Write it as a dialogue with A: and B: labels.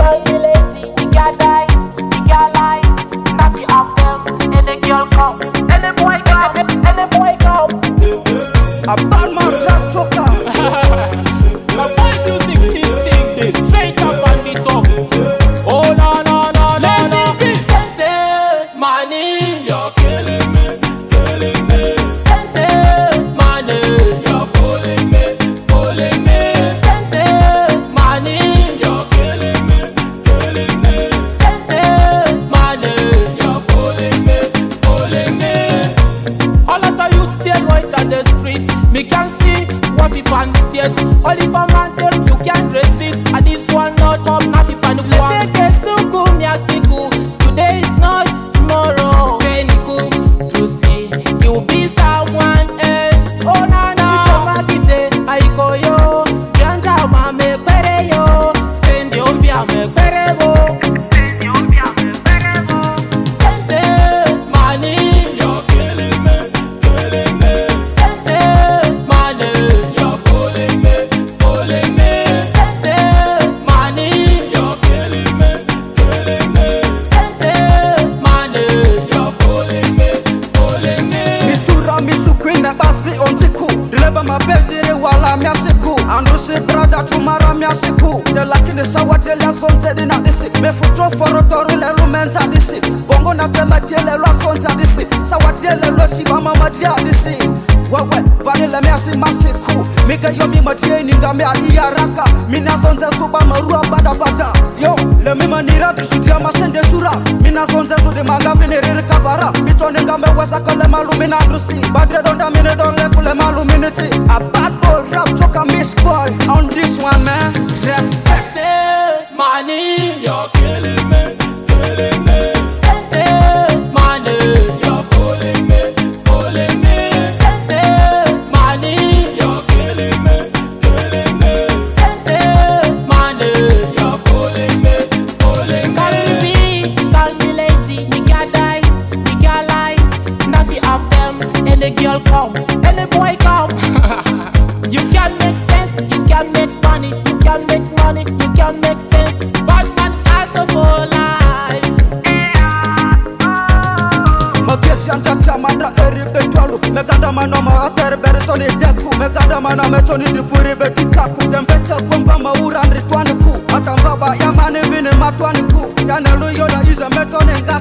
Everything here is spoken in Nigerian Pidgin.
A: call me lazy, the girl die, the girl lie. Naffy off them, and the girl come, and the boy come, and the boy come.
B: A bad man rap talker.
C: The boy music this thing, this straight up on the top. Oh no no no no no.
A: Sente money,
C: You're killing me, killing me.
A: sente money,
C: You're fooling me, fooling me.
A: sente money,
C: You're killing me, killing me.
A: sente money.
C: You're fooling me, fooling me. All of the youths they right on the streets. Me can see what people on states. All if a man them you can't resist. And this one not up, not if I look
A: Let me get suku, me a siku. Today is not tomorrow. Peniku, to see you be someone else. Oh na na, makite, aiko yo. Janda mame pere yo. Send yo via me pere bo. Sente money,
C: You're killing me, killing me.
A: sente money,
C: You're fooling me, fooling me.
A: sente money,
C: You're killing me, killing me.
A: sente money.
C: You're fooling me, fooling me.
B: Misura misukwina basi ontiku. Deliver my bedire wala miasiku. Andrusi brada tumara miasiku. The lakini sawa tele sonte di na disi. Me futro foro toru le lumenta disi. Bongo na tema tiele lo sonte disi. Sawa tiele lo si mama madia disi. Wewe vanile miasi masiku. Mika yomi matie ninga me adia raka. Mina zonze suba marua bada bada. Yo le mima nira bisudia masende sura. Mina zonze zudi manga viniri kavara. Mitone ngame wesa kole malumina andrusi. Badre donda mine donle kule maluminity. A bad boy rap choka miss boy. On this one man, respect.
A: Sente money,
C: You're killing me, killing me.
A: sente money,
C: You're fooling me, fooling me.
A: sente money,
C: You're killing me, killing me.
A: sente money.
C: You're fooling me, fooling
A: Call
C: me.
A: me lazy, the girl die, the girl lie. Naffy off them, and the girl come, and the boy come. You can make sense, you can make money, you can make money, you can make sense. Bad man has a full life.
B: Magesian tata manda eri betwalu. Meganda manoma atere beretoni deku. Meganda mana metoni difuri betikaku. Demvete kumba maura ndritwani ku. Matambaba ya mani vini matwani ku. Yanelu yoda ize metoni nga.